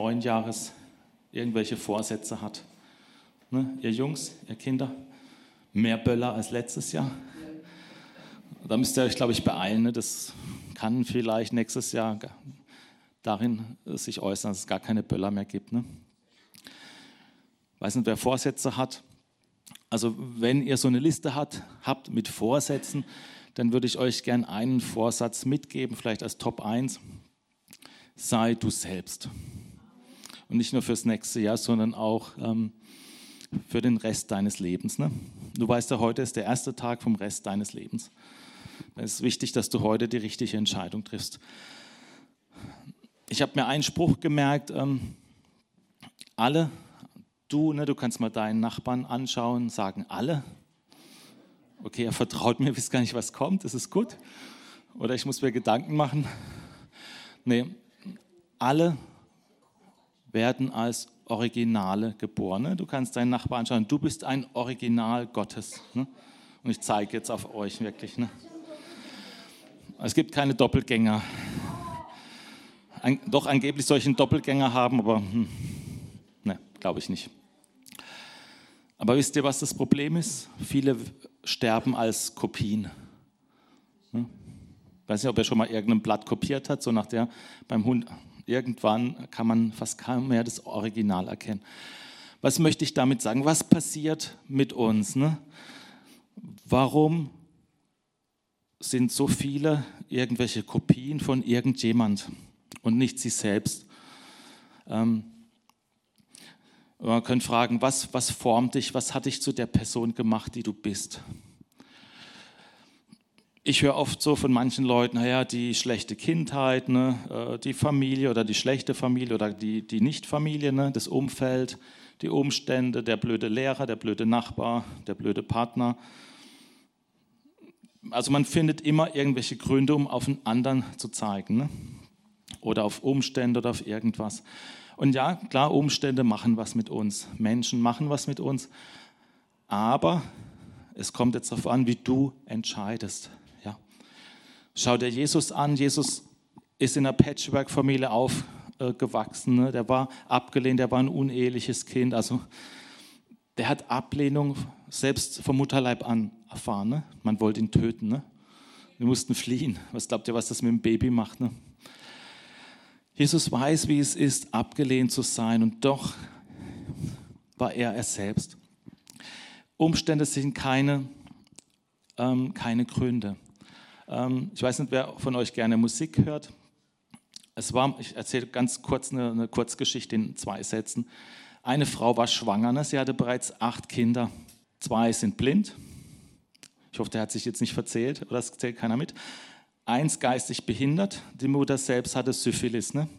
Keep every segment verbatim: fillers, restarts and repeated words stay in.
neun Jahres irgendwelche Vorsätze hat. Ne? Ihr Jungs, ihr Kinder, mehr Böller als letztes Jahr. Da müsst ihr euch, glaube ich, beeilen. Ne? Das kann vielleicht nächstes Jahr darin sich äußern, dass es gar keine Böller mehr gibt. Ne? Weiß nicht, wer Vorsätze hat. Also wenn ihr so eine Liste hat, habt mit Vorsätzen, dann würde ich euch gerne einen Vorsatz mitgeben, vielleicht als Top eins. Sei du selbst. Und nicht nur fürs nächste Jahr, sondern auch ähm, für den Rest deines Lebens. Ne? Du weißt ja, heute ist der erste Tag vom Rest deines Lebens. Es ist wichtig, dass du heute die richtige Entscheidung triffst. Ich habe mir einen Spruch gemerkt, ähm, alle, du, ne, du kannst mal deinen Nachbarn anschauen, sagen alle. Okay, er vertraut mir, wisst gar nicht, was kommt, das ist gut. Oder ich muss mir Gedanken machen. Nee, alle werden als Originale geboren. Ne? Du kannst deinen Nachbarn anschauen, du bist ein Original Gottes. Ne? Und ich zeige jetzt auf euch wirklich. Ne? Es gibt keine Doppelgänger. Ein, doch angeblich soll ich einen Doppelgänger haben, aber hm, ne, glaube ich nicht. Aber wisst ihr, was das Problem ist? Viele sterben als Kopien. Hm? Ich weiß nicht, ob er schon mal irgendein Blatt kopiert hat, so nach der beim Hund. Irgendwann kann man fast kaum mehr das Original erkennen. Was möchte ich damit sagen? Was passiert mit uns? Ne? Warum sind so viele irgendwelche Kopien von irgendjemand und nicht sie selbst? Ähm, man könnte fragen, was, was formt dich, was hat dich zu der Person gemacht, die du bist? Ich höre oft so von manchen Leuten, naja, die schlechte Kindheit, ne, die Familie oder die schlechte Familie oder die, die Nicht-Familie, ne, das Umfeld, die Umstände, der blöde Lehrer, der blöde Nachbar, der blöde Partner. Also man findet immer irgendwelche Gründe, um auf einen anderen zu zeigen, ne? Oder auf Umstände oder auf irgendwas. Und ja, klar, Umstände machen was mit uns, Menschen machen was mit uns, aber es kommt jetzt darauf an, wie du entscheidest. Ja. Schau dir Jesus an, Jesus ist in einer Patchwork-Familie aufgewachsen, ne? Der war abgelehnt, der war ein uneheliches Kind, also der hat Ablehnung selbst vom Mutterleib an erfahren. Ne? Man wollte ihn töten. Ne? Wir mussten fliehen. Was glaubt ihr, was das mit dem Baby macht? Ne? Jesus weiß, wie es ist, abgelehnt zu sein, und doch war er er selbst. Umstände sind keine, ähm, keine Gründe. Ähm, ich weiß nicht, wer von euch gerne Musik hört. Es war, ich erzähle ganz kurz eine, eine Kurzgeschichte in zwei Sätzen. Eine Frau war schwanger, ne? Sie hatte bereits acht Kinder. Zwei sind blind. Ich hoffe, der hat sich jetzt nicht verzählt, oder es zählt keiner mit. Eins geistig behindert. Die Mutter selbst hatte Syphilis. Ne?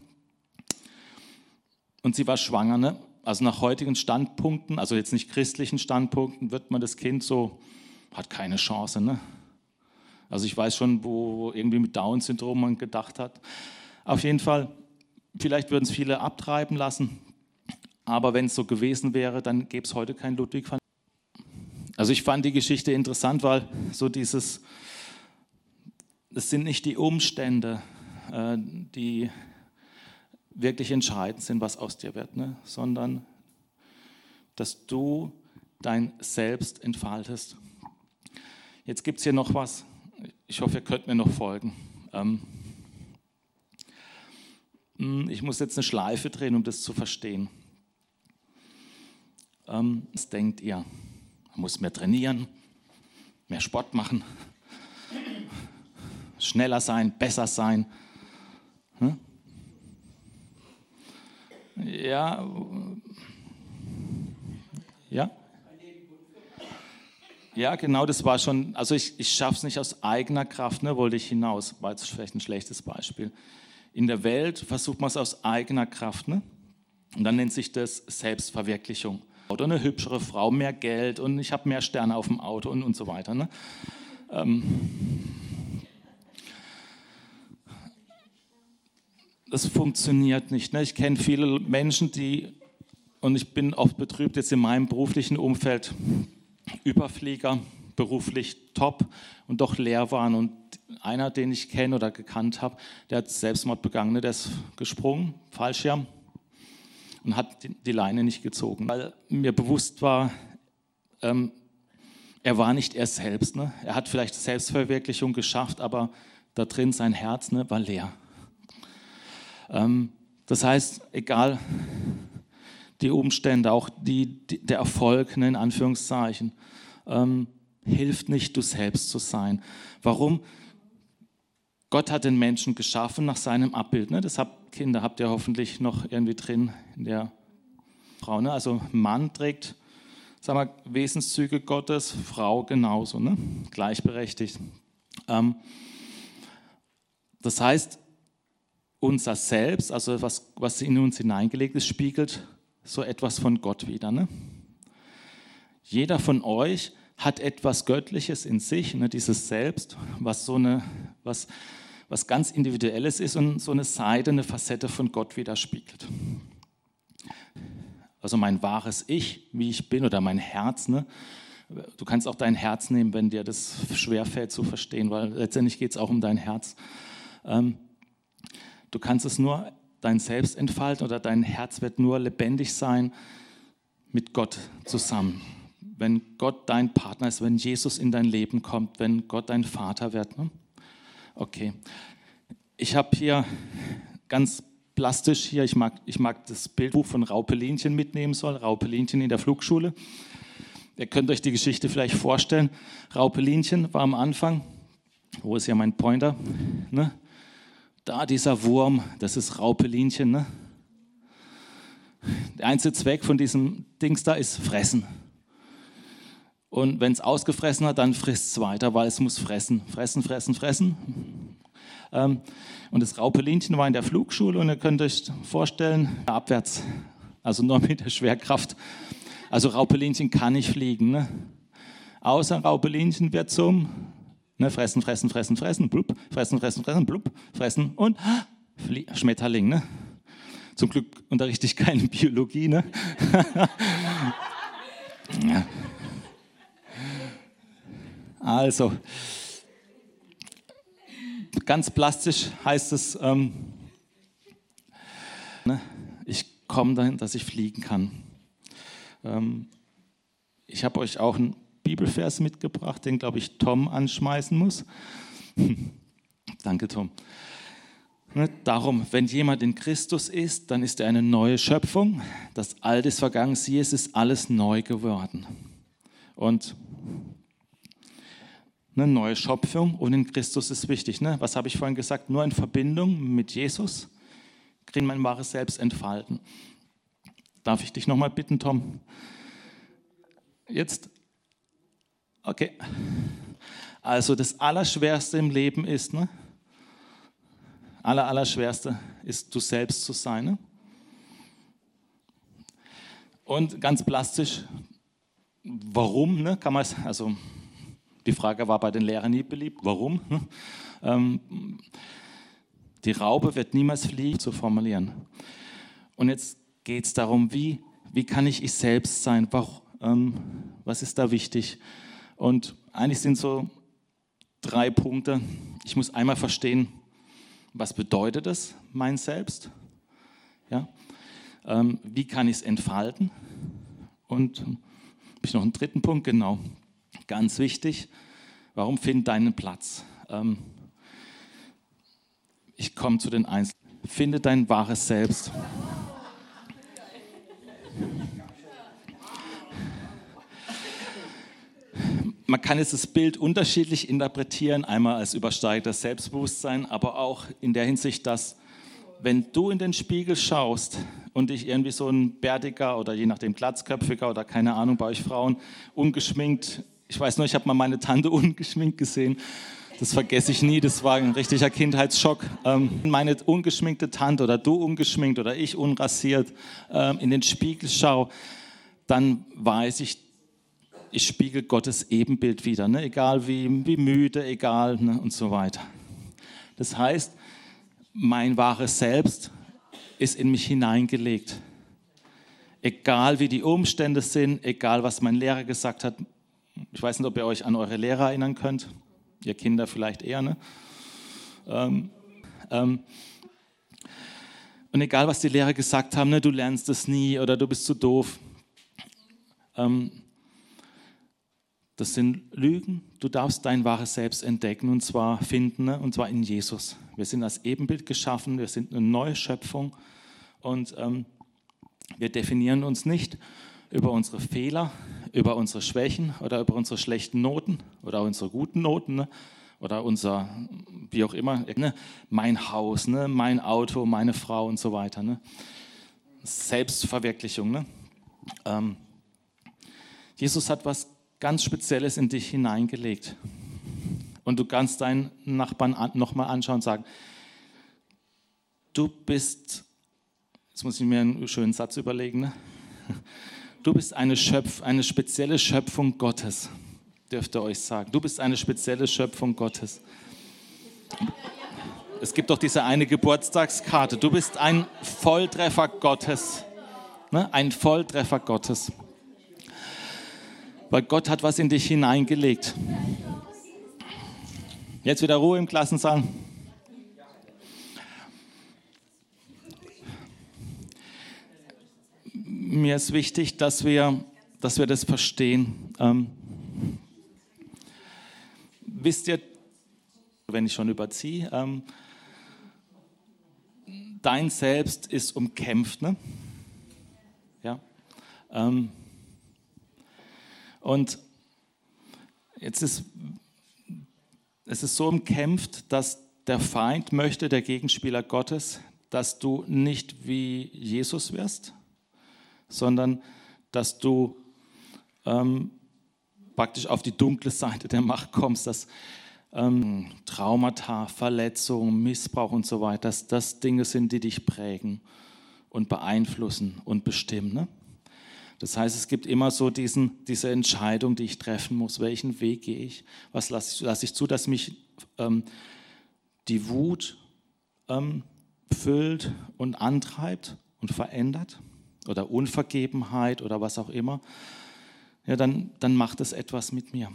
Und sie war schwanger. Ne? Also nach heutigen Standpunkten, also jetzt nicht christlichen Standpunkten, wird man das Kind so, hat keine Chance. Ne? Also ich weiß schon, wo irgendwie mit Down-Syndrom man gedacht hat. Auf jeden Fall, vielleicht würden es viele abtreiben lassen. Aber wenn es so gewesen wäre, dann gäbe es heute keinen Ludwig van. Also ich fand die Geschichte interessant, weil so dieses, es sind nicht die Umstände, äh, die wirklich entscheidend sind, was aus dir wird, ne? Sondern dass du dein Selbst entfaltest. Jetzt gibt es hier noch was, ich hoffe, ihr könnt mir noch folgen. Ähm, ich muss jetzt eine Schleife drehen, um das zu verstehen. Ähm, was denkt ihr? Man muss mehr trainieren, mehr Sport machen, schneller sein, besser sein. Hm? Ja, ja. Ja, genau, das war schon, also ich, ich schaffe es nicht aus eigener Kraft, ne, wollte ich hinaus, war jetzt vielleicht ein schlechtes Beispiel. In der Welt versucht man es aus eigener Kraft, ne? Und dann nennt sich das Selbstverwirklichung. Oder eine hübschere Frau, mehr Geld und ich habe mehr Sterne auf dem Auto und, und so weiter. Ne? Ähm das funktioniert nicht. Ne? Ich kenne viele Menschen, die, und ich bin oft betrübt jetzt in meinem beruflichen Umfeld, Überflieger, beruflich top und doch leer waren. Und einer, den ich kenne oder gekannt habe, der hat Selbstmord begangen. Ne? Der ist gesprungen, Fallschirm. und hat die, die Leine nicht gezogen, weil mir bewusst war, ähm, er war nicht er selbst. Ne? Er hat vielleicht Selbstverwirklichung geschafft, aber da drin sein Herz, ne, war leer. Ähm, das heißt, egal die Umstände, auch die, die, der Erfolg, ne, in Anführungszeichen, ähm, hilft nicht, du selbst zu sein. Warum? Gott hat den Menschen geschaffen nach seinem Abbild. Ne? Das habt, Kinder habt ihr hoffentlich noch irgendwie drin in der Frau. Ne? Also Mann trägt, sagen wir, Wesenszüge Gottes, Frau genauso, ne? Gleichberechtigt. Ähm, das heißt, unser Selbst, also was, was in uns hineingelegt ist, spiegelt so etwas von Gott wider. Ne? Jeder von euch hat etwas Göttliches in sich, ne, dieses Selbst, was so eine, was, was ganz Individuelles ist und so eine Seite, eine Facette von Gott widerspiegelt. Also mein wahres Ich, wie ich bin, oder mein Herz. Ne? Du kannst auch dein Herz nehmen, wenn dir das schwerfällt zu verstehen, weil letztendlich geht es auch um dein Herz. Ähm, du kannst es nur dein Selbst entfalten oder dein Herz wird nur lebendig sein mit Gott zusammen. Wenn Gott dein Partner ist, wenn Jesus in dein Leben kommt, wenn Gott dein Vater wird. Ne? Okay. Ich habe hier ganz plastisch hier, ich mag, ich mag das Bildbuch von Raupelinchen mitnehmen soll, Raupelinchen in der Flugschule. Ihr könnt euch die Geschichte vielleicht vorstellen. Raupelinchen war am Anfang, wo ist ja mein Pointer, ne? Da dieser Wurm, das ist Raupelinchen. Ne? Der einzige Zweck von diesem Dings da ist fressen. Und wenn es ausgefressen hat, dann frisst es weiter, weil es muss fressen. Fressen, fressen, fressen. Ähm, und das Raupelinchen war in der Flugschule und ihr könnt euch vorstellen, abwärts, also nur mit der Schwerkraft. Also Raupelinchen kann nicht fliegen. Ne? Außer Raupelinchen wird zum ne, fressen, fressen, fressen, fressen, blub, fressen, fressen, fressen, blub, fressen und Flie- Schmetterling. Ne? Zum Glück unterrichte ich keine Biologie. Ne? Ja. Also, ganz plastisch heißt es, ähm, ne, ich komme dahin, dass ich fliegen kann. Ähm, ich habe euch auch einen Bibelvers mitgebracht, den, glaube ich, Tom anschmeißen muss. Danke, Tom. Ne, darum, wenn jemand in Christus ist, dann ist er eine neue Schöpfung. Das Alte ist vergangen, siehe, es ist alles neu geworden. Und eine neue Schöpfung und in Christus ist wichtig. Ne? Was habe ich vorhin gesagt? Nur in Verbindung mit Jesus kann mein wahres Selbst entfalten. Darf ich dich nochmal bitten, Tom? Jetzt? Okay. Also das Allerschwerste im Leben ist, ne? Aller, Allerschwerste ist, du selbst zu sein. Ne? Und ganz plastisch, warum? Ne? Kann man es, also die Frage war bei den Lehrern nie beliebt. Warum? Ähm, die Raupe wird niemals fliegen, zu formulieren. Und jetzt geht es darum, wie, wie kann ich ich selbst sein? Warum, ähm, was ist da wichtig? Und eigentlich sind so drei Punkte. Ich muss einmal verstehen, was bedeutet es, mein Selbst? Ja? Ähm, wie kann ich es entfalten? Und habe ich noch einen dritten Punkt? Genau. Ganz wichtig, warum find deinen Platz? Ähm, ich komme zu den Einzelnen. Finde dein wahres Selbst. Man kann jetzt das Bild unterschiedlich interpretieren, einmal als übersteigertes Selbstbewusstsein, aber auch in der Hinsicht, dass wenn du in den Spiegel schaust und dich irgendwie so ein bärtiger oder je nachdem glatzköpfiger oder keine Ahnung bei euch Frauen, ungeschminkt, ich weiß nur, ich habe mal meine Tante ungeschminkt gesehen, das vergesse ich nie, das war ein richtiger Kindheitsschock. Ähm, meine ungeschminkte Tante oder du ungeschminkt oder ich unrasiert ähm, in den Spiegel schaue, dann weiß ich, ich spiegel Gottes Ebenbild wider, ne? Egal wie, wie müde, egal ne? Und so weiter. Das heißt, mein wahres Selbst ist in mich hineingelegt. Egal wie die Umstände sind, egal was mein Lehrer gesagt hat. Ich weiß nicht, ob ihr euch an eure Lehrer erinnern könnt. Ihr Kinder vielleicht eher. Ne? Ähm, ähm, Und egal, was die Lehrer gesagt haben, ne, du lernst es nie oder du bist zu doof. Ähm, das sind Lügen. Du darfst dein wahres Selbst entdecken und zwar finden, ne, und zwar in Jesus. Wir sind als Ebenbild geschaffen, wir sind eine neue Schöpfung und ähm, wir definieren uns nicht über unsere Fehler, über unsere Schwächen oder über unsere schlechten Noten oder unsere guten Noten, ne? Oder unser, wie auch immer, ne? Mein Haus, ne? Mein Auto, meine Frau und so weiter. Ne? Selbstverwirklichung. Ne? Ähm, Jesus hat was ganz Spezielles in dich hineingelegt. Und du kannst deinen Nachbarn an, nochmal anschauen und sagen, du bist, jetzt muss ich mir einen schönen Satz überlegen, ne? Du bist eine, Schöpf, eine spezielle Schöpfung Gottes, dürft ihr euch sagen. Du bist eine spezielle Schöpfung Gottes. Es gibt doch diese eine Geburtstagskarte. Du bist ein Volltreffer Gottes. Ne? Ein Volltreffer Gottes. Weil Gott hat was in dich hineingelegt. Jetzt wieder Ruhe im Klassensaal. Mir ist wichtig, dass wir, dass wir das verstehen. Ähm, wisst ihr, wenn ich schon überziehe, ähm, dein Selbst ist umkämpft, ne? Ja. Ähm, und jetzt ist es ist so umkämpft, dass der Feind möchte, der Gegenspieler Gottes, dass du nicht wie Jesus wirst, sondern dass du ähm, praktisch auf die dunkle Seite der Macht kommst, dass ähm, Traumata, Verletzungen, Missbrauch und so weiter, dass das Dinge sind, die dich prägen und beeinflussen und bestimmen. Ne? Das heißt, es gibt immer so diesen, diese Entscheidung, die ich treffen muss. Welchen Weg gehe ich? Was lasse ich, lasse ich zu, dass mich ähm, die Wut ähm, füllt und antreibt und verändert? Oder Unvergebenheit oder was auch immer, ja, dann, dann macht es etwas mit mir.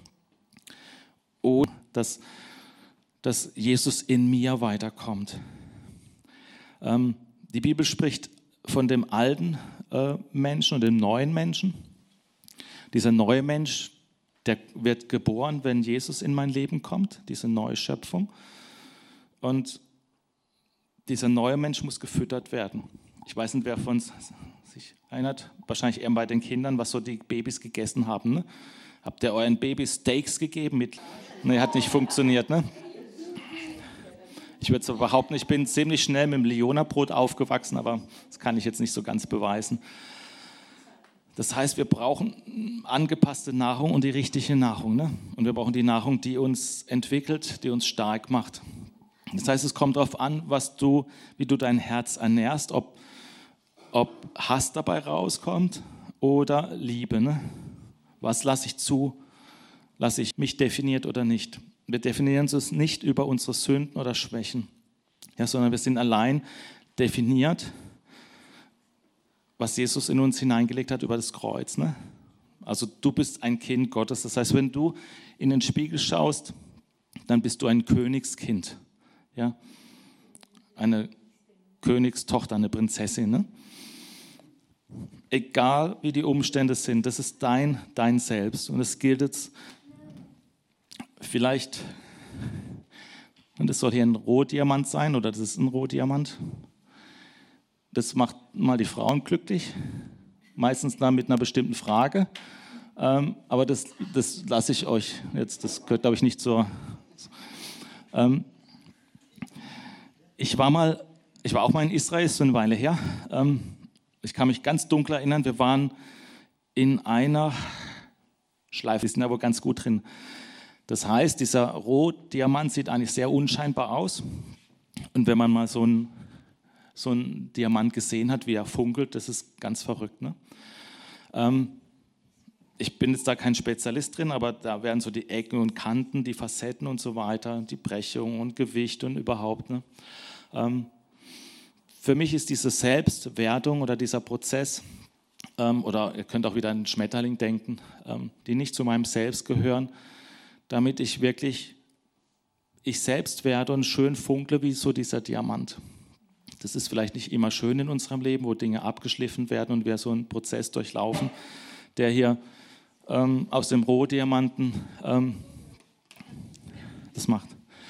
Oder dass, dass Jesus in mir weiterkommt. Ähm, die Bibel spricht von dem alten äh, Menschen und dem neuen Menschen. Dieser neue Mensch, der wird geboren, wenn Jesus in mein Leben kommt, diese neue Schöpfung. Und dieser neue Mensch muss gefüttert werden. Ich weiß nicht, wer von uns sich erinnert, wahrscheinlich eher bei den Kindern, was so die Babys gegessen haben. Ne? Habt ihr euren Babys Steaks gegeben? Mit, ne, hat nicht funktioniert. Ne? Ich würde so behaupten, ich bin ziemlich schnell mit dem Leona-Brot aufgewachsen, aber das kann ich jetzt nicht so ganz beweisen. Das heißt, wir brauchen angepasste Nahrung und die richtige Nahrung. Ne? Und wir brauchen die Nahrung, die uns entwickelt, die uns stark macht. Das heißt, es kommt darauf an, was du, wie du dein Herz ernährst, ob ob Hass dabei rauskommt oder Liebe. Ne? Was lasse ich zu? Lasse ich mich definiert oder nicht? Wir definieren es nicht über unsere Sünden oder Schwächen, ja, sondern wir sind allein definiert, was Jesus in uns hineingelegt hat über das Kreuz. Ne? Also du bist ein Kind Gottes. Das heißt, wenn du in den Spiegel schaust, dann bist du ein Königskind. Ja? Eine Königstochter, eine Prinzessin. Ne? Egal wie die Umstände sind, das ist dein, dein Selbst. Und es gilt jetzt vielleicht, und das soll hier ein Rohdiamant sein oder das ist ein Rohdiamant. Das macht mal die Frauen glücklich, meistens dann mit einer bestimmten Frage. Ähm, aber das, das lasse ich euch jetzt, das gehört, glaube ich, nicht zur. Ähm, ich war mal, ich war auch mal in Israel, ist so eine Weile her. Ähm, Ich kann mich ganz dunkel erinnern, wir waren in einer Schleife, wir sind da wohl ganz gut drin. Das heißt, dieser Rohdiamant sieht eigentlich sehr unscheinbar aus. Und wenn man mal so einen so einen Diamant gesehen hat, wie er funkelt, das ist ganz verrückt. Ne? Ähm, ich bin jetzt da kein Spezialist drin, aber da werden so die Ecken und Kanten, die Facetten und so weiter, die Brechung und Gewicht und überhaupt. Ne? Ähm, Für mich ist diese Selbstwertung oder dieser Prozess, ähm, oder ihr könnt auch wieder an den Schmetterling denken, ähm, die nicht zu meinem Selbst gehören, damit ich wirklich ich selbst werde und schön funkle wie so dieser Diamant. Das ist vielleicht nicht immer schön in unserem Leben, wo Dinge abgeschliffen werden und wir so einen Prozess durchlaufen, der hier ähm, aus dem Rohdiamanten ähm, das macht.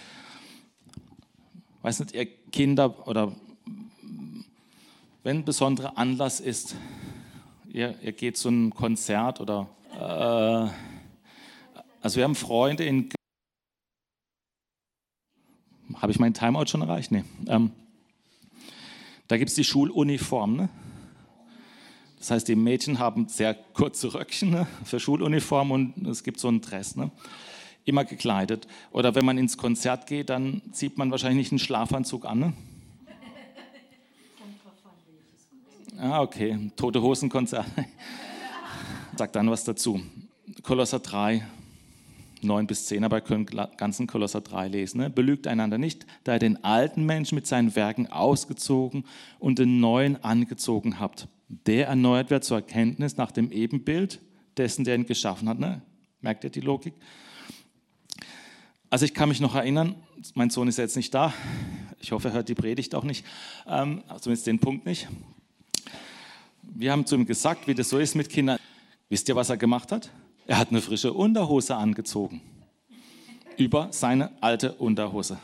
Weiß nicht, ihr Kinder, oder wenn ein besonderer Anlass ist, ihr, ihr geht zu einem Konzert oder äh, also wir haben Freunde in... Habe ich meinen Timeout schon erreicht? Nee. Ähm, da gibt es die Schuluniform. Ne? Das heißt, die Mädchen haben sehr kurze Röckchen, ne, für Schuluniform, und es gibt so einen Dress. Ne? Immer gekleidet. Oder wenn man ins Konzert geht, dann zieht man wahrscheinlich nicht einen Schlafanzug an. Ne? Ah, okay. Tote Hosen-Konzert. Sag dann was dazu. Kolosser drei, neun bis zehn, aber ihr könnt ganzen Kolosser drei lesen. Ne? Belügt einander nicht, da ihr den alten Menschen mit seinen Werken ausgezogen und den neuen angezogen habt. Der erneuert wird zur Erkenntnis nach dem Ebenbild dessen, der ihn geschaffen hat. Ne? Merkt ihr die Logik? Also ich kann mich noch erinnern, mein Sohn ist jetzt nicht da, ich hoffe, er hört die Predigt auch nicht, ähm, zumindest den Punkt nicht. Wir haben zu ihm gesagt, wie das so ist mit Kindern. Wisst ihr, was er gemacht hat? Er hat eine frische Unterhose angezogen. Über seine alte Unterhose.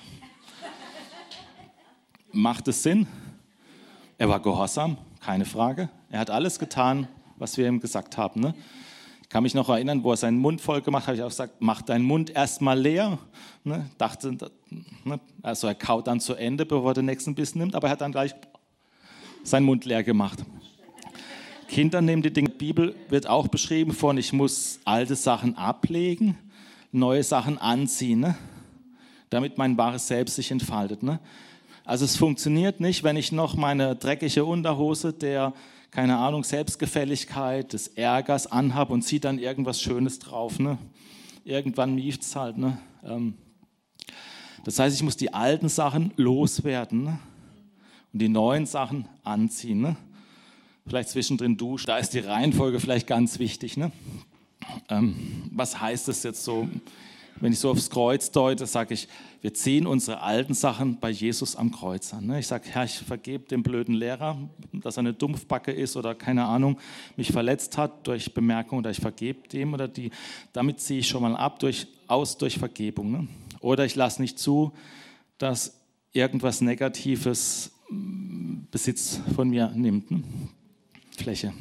Macht es Sinn? Er war gehorsam, keine Frage. Er hat alles getan, was wir ihm gesagt haben. Ne? Ich kann mich noch erinnern, wo er seinen Mund voll gemacht hat, habe ich auch gesagt, mach deinen Mund erstmal leer. Ne? Dachte, ne? Also er kaut dann zu Ende, bevor er den nächsten Bissen nimmt, aber er hat dann gleich seinen Mund leer gemacht. Kinder nehmen die Dinge. Die Bibel wird auch beschrieben von, ich muss alte Sachen ablegen, neue Sachen anziehen, ne? Damit mein wahres Selbst sich entfaltet. Ne? Also es funktioniert nicht, wenn ich noch meine dreckige Unterhose der, keine Ahnung, Selbstgefälligkeit, des Ärgers anhabe und ziehe dann irgendwas Schönes drauf. Ne? Irgendwann mieft es halt. Ne? Ähm, das heißt, ich muss die alten Sachen loswerden, ne? Und die neuen Sachen anziehen. Ne? Vielleicht zwischendrin duschen, da ist die Reihenfolge vielleicht ganz wichtig. Ne? Ähm, was heißt das jetzt so, wenn ich so aufs Kreuz deute, sage ich, wir ziehen unsere alten Sachen bei Jesus am Kreuz an. Ne? Ich sage, Herr, ich vergebe dem blöden Lehrer, dass er eine Dumpfbacke ist oder keine Ahnung, mich verletzt hat durch Bemerkung, oder ich vergebe dem oder die. Damit ziehe ich schon mal ab, durch, aus durch Vergebung. Ne? Oder ich lasse nicht zu, dass irgendwas Negatives Besitz von mir nimmt. Ne? Fläche.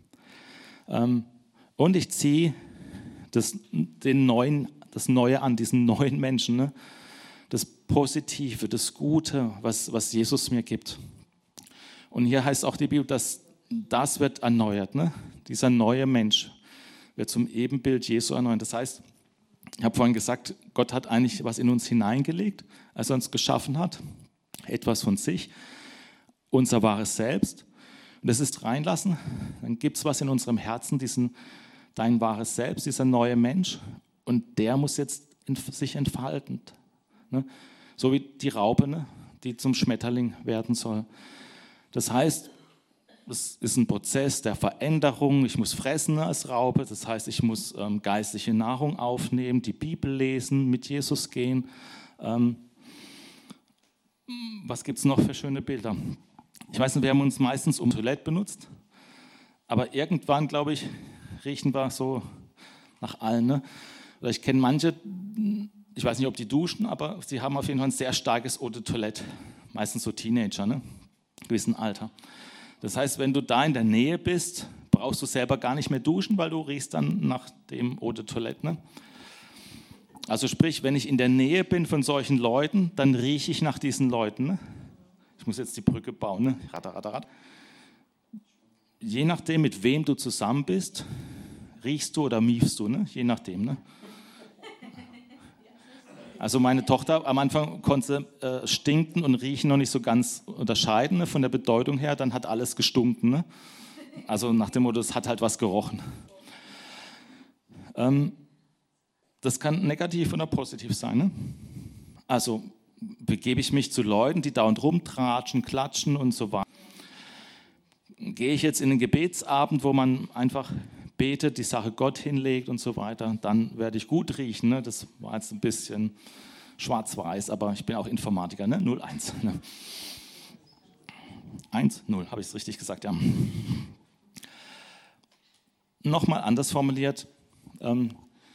Ähm, und ich ziehe das, den neuen, das Neue an, diesen neuen Menschen, ne? Das Positive, das Gute, was, was Jesus mir gibt. Und hier heißt auch die Bibel, dass das wird erneuert. Ne? Dieser neue Mensch wird zum Ebenbild Jesu erneuert. Das heißt, ich habe vorhin gesagt, Gott hat eigentlich was in uns hineingelegt, als er uns geschaffen hat, etwas von sich, unser wahres Selbst. Und das ist reinlassen, dann gibt es was in unserem Herzen, diesen, dein wahres Selbst, dieser neue Mensch, und der muss jetzt in, sich entfalten. Ne? So wie die Raupe, ne? Die zum Schmetterling werden soll. Das heißt, es ist ein Prozess der Veränderung. Ich muss fressen als Raupe, das heißt, ich muss ähm, geistliche Nahrung aufnehmen, die Bibel lesen, mit Jesus gehen. Ähm, was gibt es noch für schöne Bilder? Ich weiß nicht, wir haben uns meistens um Toilette benutzt, aber irgendwann, glaube ich, riechen wir so nach allen. Ne? Oder ich kenne manche, ich weiß nicht, ob die duschen, aber sie haben auf jeden Fall ein sehr starkes Eau de Toilette. Meistens so Teenager, ne? Gewissen Alter. Das heißt, wenn du da in der Nähe bist, brauchst du selber gar nicht mehr duschen, weil du riechst dann nach dem Eau de Toilette. Ne? Also sprich, wenn ich in der Nähe bin von solchen Leuten, dann rieche ich nach diesen Leuten. Ne? Ich muss jetzt die Brücke bauen, ne? Ratter, ratter, ratter. Je nachdem, mit wem du zusammen bist, riechst du oder miefst du, ne? Je nachdem. Ne? Also meine Tochter am Anfang konnte äh, stinken und riechen noch nicht so ganz unterscheiden, ne? Von der Bedeutung her, dann hat alles gestunken. Ne? Also nach dem Motto, es hat halt was gerochen. Ähm, das kann negativ oder positiv sein. Ne? Also begebe ich mich zu Leuten, die dauernd rumtratschen, klatschen und so weiter. Gehe ich jetzt in den Gebetsabend, wo man einfach betet, die Sache Gott hinlegt und so weiter, dann werde ich gut riechen. Ne? Das war jetzt ein bisschen schwarz-weiß, aber ich bin auch Informatiker, ne? null eins. Ne? eins, null, habe ich es richtig gesagt, ja. Nochmal anders formuliert, ähm,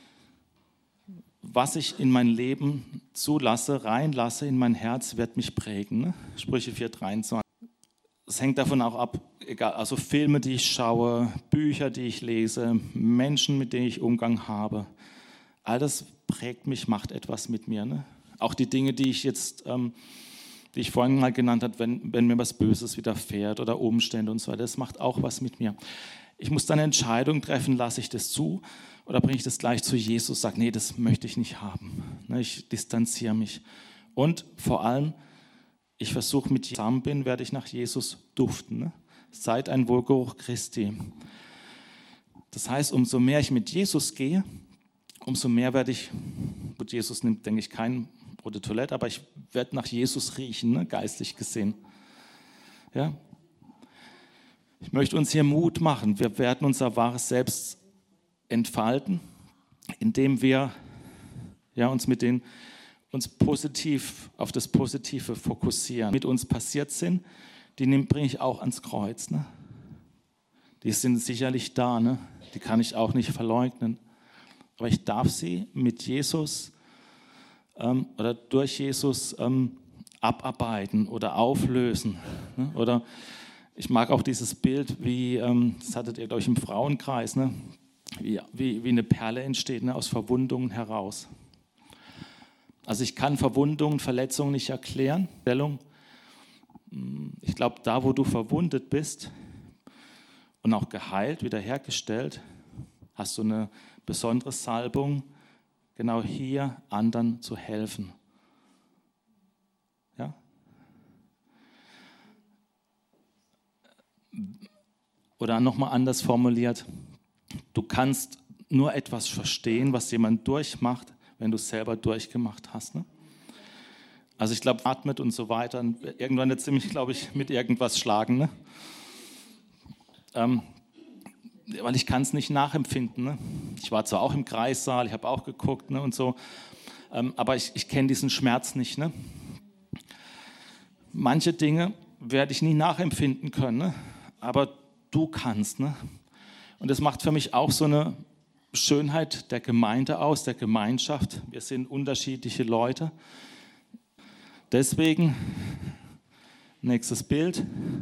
was ich in mein Leben zulasse, reinlasse in mein Herz, wird mich prägen. Ne? Sprüche vier, dreiundzwanzig. Es hängt davon auch ab, egal, also Filme, die ich schaue, Bücher, die ich lese, Menschen, mit denen ich Umgang habe. All das prägt mich, macht etwas mit mir. Ne? Auch die Dinge, die ich jetzt, ähm, die ich vorhin mal genannt habe, wenn, wenn mir was Böses widerfährt oder Umstände und so weiter, das macht auch was mit mir. Ich muss dann eine Entscheidung treffen, lasse ich das zu oder bringe ich das gleich zu Jesus, sage, nee, das möchte ich nicht haben. Ne? Ich distanziere mich. Und vor allem, ich versuche, mit zusammen bin, werde ich nach Jesus duften. Ne? Seid ein Wohlgeruch Christi. Das heißt, umso mehr ich mit Jesus gehe, umso mehr werde ich, gut, Jesus nimmt, denke ich, kein Eau de Toilette, aber ich werde nach Jesus riechen, ne? Geistlich gesehen. Ja? Ich möchte uns hier Mut machen. Wir werden unser wahres Selbst entfalten, indem wir ja, uns mit den uns positiv auf das Positive fokussieren. Mit uns passiert sind, die bringe ich auch ans Kreuz. Ne? Die sind sicherlich da, ne? Die kann ich auch nicht verleugnen. Aber ich darf sie mit Jesus ähm, oder durch Jesus ähm, abarbeiten oder auflösen. Ne? Oder ich mag auch dieses Bild, wie, ähm, das hattet ihr, glaube ich, im Frauenkreis, ne? wie, wie, wie eine Perle entsteht, ne? Aus Verwundungen heraus. Also ich kann Verwundungen, Verletzungen nicht erklären. Ich glaube, da, wo du verwundet bist und auch geheilt, wiederhergestellt, hast du eine besondere Salbung, genau hier anderen zu helfen. Ja? Oder nochmal anders formuliert, du kannst nur etwas verstehen, was jemand durchmacht, wenn du es selber durchgemacht hast. Ne? Also ich glaube, atmet und so weiter. Und irgendwann wird es mich, glaube ich, mit irgendwas schlagen. Ne? Ähm, weil ich kann es nicht nachempfinden. Ne? Ich war zwar auch im Kreissaal, ich habe auch geguckt, ne, und so, ähm, aber ich, ich kenne diesen Schmerz nicht. Ne? Manche Dinge werde ich nie nachempfinden können, ne? Aber du kannst. Ne? Und das macht für mich auch so eine Schönheit der Gemeinde aus, der Gemeinschaft. Wir sind unterschiedliche Leute. Deswegen, nächstes Bild.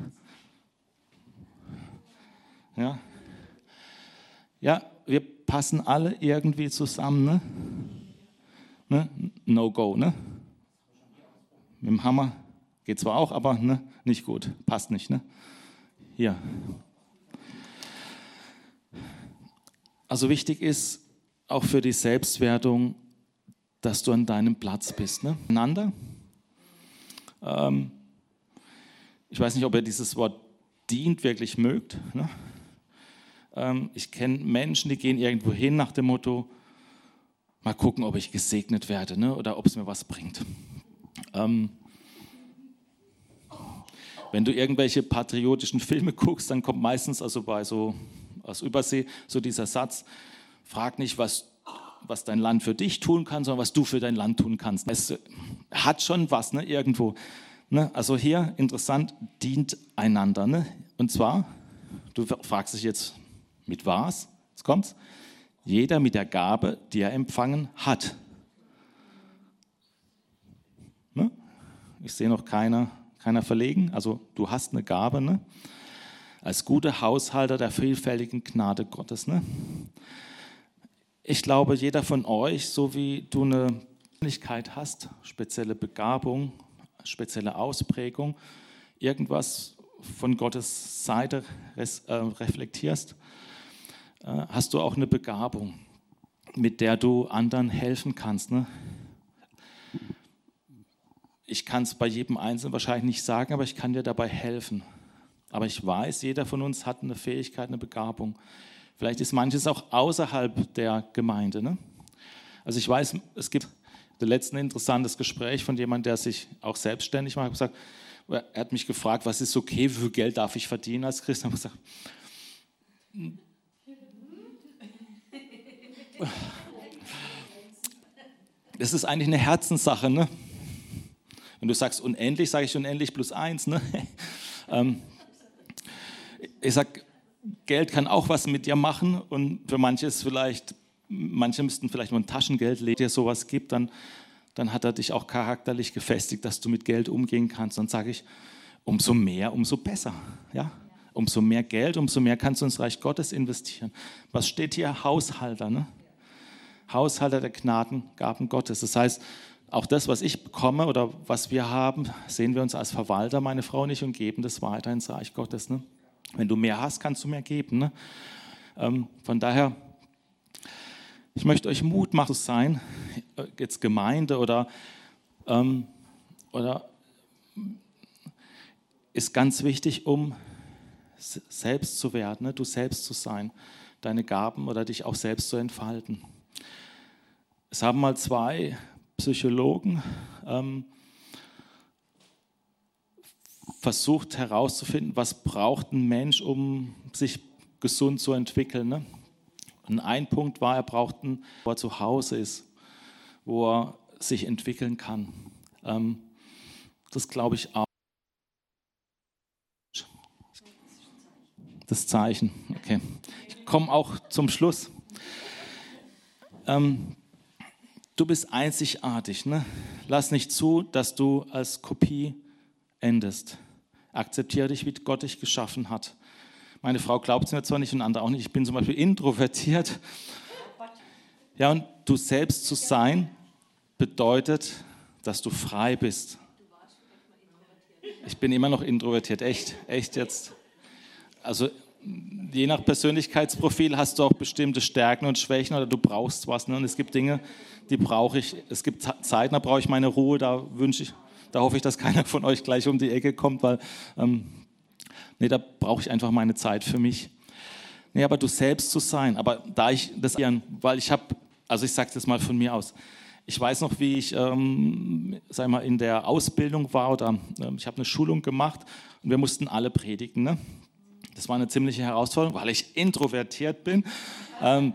Ja, ja, wir passen alle irgendwie zusammen. Ne? Ne? No go, ne? Mit dem Hammer geht zwar auch, aber ne? Nicht gut, passt nicht. Ne? Hier. Also wichtig ist auch für die Selbstwertung, dass du an deinem Platz bist. Ne? Einander. Ähm, ich weiß nicht, ob ihr dieses Wort dient wirklich mögt. Ne? Ähm, ich kenne Menschen, die gehen irgendwo hin nach dem Motto, mal gucken, ob ich gesegnet werde, ne? Oder ob es mir was bringt. Ähm, wenn du irgendwelche patriotischen Filme guckst, dann kommt meistens also bei so aus Übersee so dieser Satz, frag nicht, was, was dein Land für dich tun kann, sondern was du für dein Land tun kannst. Es hat schon was, ne, irgendwo. Ne? Also hier, interessant, dient einander. Ne? Und zwar, du fragst dich jetzt, mit was? Jetzt kommt's. Jeder mit der Gabe, die er empfangen hat. Ne? Ich sehe noch keiner, keiner verlegen. Also du hast eine Gabe, ne? Als guter Haushalter der vielfältigen Gnade Gottes. Ne? Ich glaube, jeder von euch, so wie du eine Persönlichkeit hast, spezielle Begabung, spezielle Ausprägung, irgendwas von Gottes Seite res, äh, reflektierst, äh, hast du auch eine Begabung, mit der du anderen helfen kannst. Ne? Ich kann es bei jedem Einzelnen wahrscheinlich nicht sagen, aber ich kann dir dabei helfen. Aber ich weiß, jeder von uns hat eine Fähigkeit, eine Begabung. Vielleicht ist manches auch außerhalb der Gemeinde. Ne? Also ich weiß, es gibt letztens ein interessantes Gespräch von jemandem, der sich auch selbstständig macht. Gesagt, er hat mich gefragt, was ist okay, wie viel Geld darf ich verdienen als Christ? Ich habe gesagt, das ist eigentlich eine Herzenssache. Ne? Wenn du sagst unendlich, sage ich unendlich plus eins. Ne? Ähm, ich sage, Geld kann auch was mit dir machen und für manche ist vielleicht, manche müssten vielleicht nur ein Taschengeld legen, dir sowas gibt, dann, dann hat er dich auch charakterlich gefestigt, dass du mit Geld umgehen kannst. Dann sage ich, umso mehr, umso besser. Ja? Umso mehr Geld, umso mehr kannst du ins Reich Gottes investieren. Was steht hier? Haushalter, ne? Haushalter der Gnadengaben Gottes. Das heißt, auch das, was ich bekomme oder was wir haben, sehen wir uns als Verwalter, meine Frau und ich, und geben das weiter ins Reich Gottes. Ne? Wenn du mehr hast, kannst du mehr geben. Ne? Ähm, von daher, ich möchte euch Mut machen zu sein, jetzt Gemeinde oder, ähm, oder ist ganz wichtig, um selbst zu werden, ne? Du selbst zu sein, deine Gaben oder dich auch selbst zu entfalten. Es haben mal zwei Psychologen ähm, versucht herauszufinden, was braucht ein Mensch, um sich gesund zu entwickeln. Ne? Und ein Punkt war, er braucht einen, wo er zu Hause ist, wo er sich entwickeln kann. Ähm, das glaube ich auch. Das Zeichen, okay. Ich komme auch zum Schluss. Ähm, du bist einzigartig. Ne? Lass nicht zu, dass du als Kopie endest. Akzeptiere dich, wie Gott dich geschaffen hat. Meine Frau glaubt es mir zwar nicht und andere auch nicht. Ich bin zum Beispiel introvertiert. Ja, und du selbst zu sein bedeutet, dass du frei bist. Ich bin immer noch introvertiert, echt, echt jetzt. Also je nach Persönlichkeitsprofil hast du auch bestimmte Stärken und Schwächen oder du brauchst was. Ne? Und es gibt Dinge, die brauche ich. Es gibt Zeiten, da brauche ich meine Ruhe, da wünsche ich, da hoffe ich, dass keiner von euch gleich um die Ecke kommt, weil ähm, nee, da brauche ich einfach meine Zeit für mich. Nee, aber du selbst zu sein. Aber da ich das, weil ich habe, also ich sage das mal von mir aus. Ich weiß noch, wie ich ähm, sag mal, in der Ausbildung war oder ähm, ich habe eine Schulung gemacht und wir mussten alle predigen. Ne? Das war eine ziemliche Herausforderung, weil ich introvertiert bin. Ähm,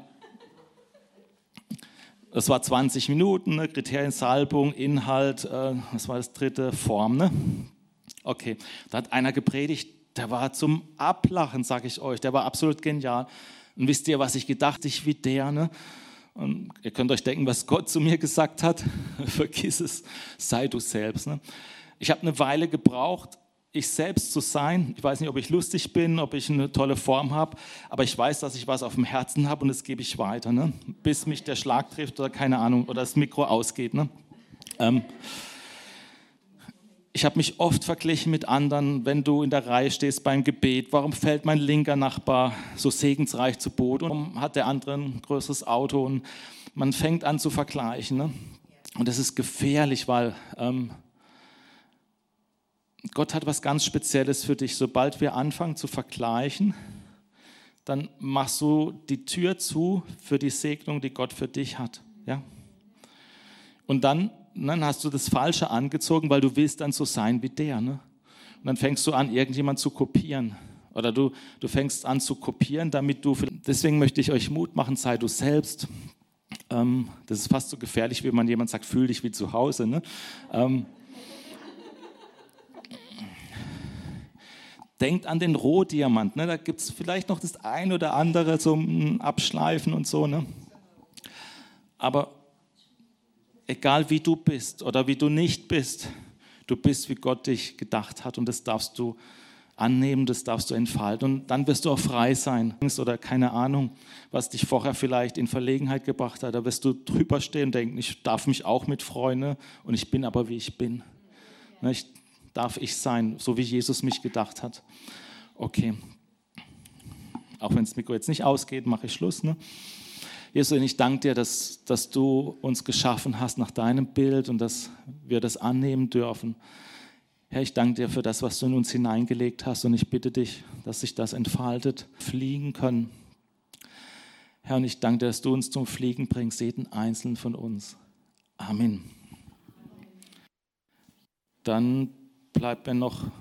das war zwanzig Minuten, ne? Kriterien, Salbung, Inhalt, äh, was war das dritte? Form. Ne? Okay, da hat einer gepredigt, der war zum Ablachen, sage ich euch, der war absolut genial. Und wisst ihr, was ich gedacht habe, ich wie der, ne? Und ihr könnt euch denken, was Gott zu mir gesagt hat. Vergiss es, sei du selbst. Ne? Ich habe eine Weile gebraucht, ich selbst zu sein. Ich weiß nicht, ob ich lustig bin, ob ich eine tolle Form habe, aber ich weiß, dass ich was auf dem Herzen habe und das gebe ich weiter, ne? Bis mich der Schlag trifft oder keine Ahnung, oder das Mikro ausgeht. Ne? Ähm, ich habe mich oft verglichen mit anderen, wenn du in der Reihe stehst beim Gebet. Warum fällt mein linker Nachbar so segensreich zu Boden? Warum hat der andere ein größeres Auto? Und man fängt an zu vergleichen. Ne? Und das ist gefährlich, weil ähm, Gott hat was ganz Spezielles für dich. Sobald wir anfangen zu vergleichen, dann machst du die Tür zu für die Segnung, die Gott für dich hat. Ja? Und dann, dann hast du das Falsche angezogen, weil du willst dann so sein wie der. Ne? Und dann fängst du an, irgendjemand zu kopieren. Oder du, du fängst an zu kopieren, damit du... Deswegen möchte ich euch Mut machen, sei du selbst. Ähm, das ist fast so gefährlich, wie man jemand sagt, fühl dich wie zu Hause. Ne? Ähm, Denkt an den Rohdiamant. Ne? Da gibt es vielleicht noch das ein oder andere zum Abschleifen und so. Ne? Aber egal wie du bist oder wie du nicht bist, du bist, wie Gott dich gedacht hat und das darfst du annehmen, das darfst du entfalten und dann wirst du auch frei sein. Oder keine Ahnung, was dich vorher vielleicht in Verlegenheit gebracht hat, da wirst du drüber stehen und denken, ich darf mich auch mit freuen, ne? Und ich bin aber, wie ich bin. Ne? Ich darf ich sein, so wie Jesus mich gedacht hat. Okay. Auch wenn das Mikro jetzt nicht ausgeht, mache ich Schluss. Ne? Jesus, ich danke dir, dass, dass du uns geschaffen hast nach deinem Bild und dass wir das annehmen dürfen. Herr, ich danke dir für das, was du in uns hineingelegt hast und ich bitte dich, dass sich das entfaltet, fliegen können. Herr, und ich danke dir, dass du uns zum Fliegen bringst, jeden einzelnen von uns. Amen. Dann bleibt mir noch